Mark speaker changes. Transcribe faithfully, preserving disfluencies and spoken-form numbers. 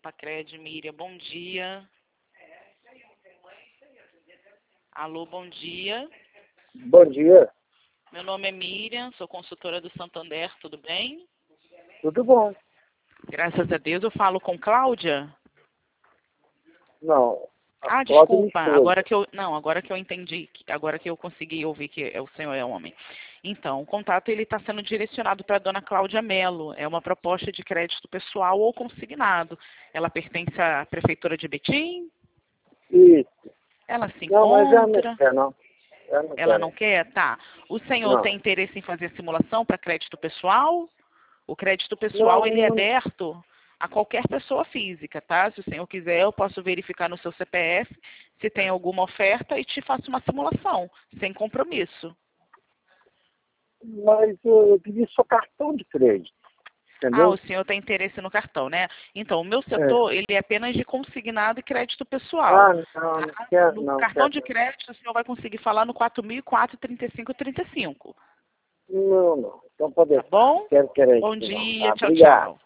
Speaker 1: Pacred, Miriam, bom dia. Alô, bom dia.
Speaker 2: Bom dia.
Speaker 1: Meu nome é Miriam, sou consultora do Santander, tudo bem?
Speaker 2: Tudo bom?
Speaker 1: Graças a Deus, eu falo com Cláudia?
Speaker 2: Não.
Speaker 1: Ah,
Speaker 2: a Cláudia é
Speaker 1: desculpa,
Speaker 2: minha esposa.
Speaker 1: agora que eu, não, agora que eu entendi, que- agora que eu consegui ouvir que é- o senhor é homem. Então, o contato ele está sendo direcionado para a dona Cláudia Mello, é uma proposta de crédito pessoal ou consignado. Ela pertence à prefeitura de Betim?
Speaker 2: Isso.
Speaker 1: Ela se
Speaker 2: Não, mas ela não
Speaker 1: encontra?
Speaker 2: quer, não. Ela não
Speaker 1: Ela
Speaker 2: quer,
Speaker 1: não
Speaker 2: não.
Speaker 1: quer? Tá. O senhor
Speaker 2: Não.
Speaker 1: tem interesse em fazer simulação para crédito pessoal? O crédito pessoal,
Speaker 2: Não,
Speaker 1: ele é
Speaker 2: não.
Speaker 1: aberto a qualquer pessoa física, tá? Se o senhor quiser, eu posso verificar no seu C P F se tem alguma oferta e te faço uma simulação, sem compromisso.
Speaker 2: Mas eu, eu pedi só cartão de crédito.
Speaker 1: Ah, o
Speaker 2: Entendeu?
Speaker 1: senhor tem interesse no cartão, né? Então, o meu
Speaker 2: É.
Speaker 1: setor, ele é apenas de consignado e crédito pessoal.
Speaker 2: Ah, não, não
Speaker 1: Tá?
Speaker 2: quer,
Speaker 1: No
Speaker 2: não
Speaker 1: cartão
Speaker 2: quer.
Speaker 1: de crédito, o senhor vai conseguir falar no quatro mil e quatro, trinta e cinco, trinta e cinco.
Speaker 2: Não, não. Então pode
Speaker 1: Tá
Speaker 2: deixar. Não
Speaker 1: bom?
Speaker 2: quero crédito,
Speaker 1: Bom
Speaker 2: não.
Speaker 1: dia,
Speaker 2: Tá,
Speaker 1: tchau,
Speaker 2: obrigado.
Speaker 1: tchau.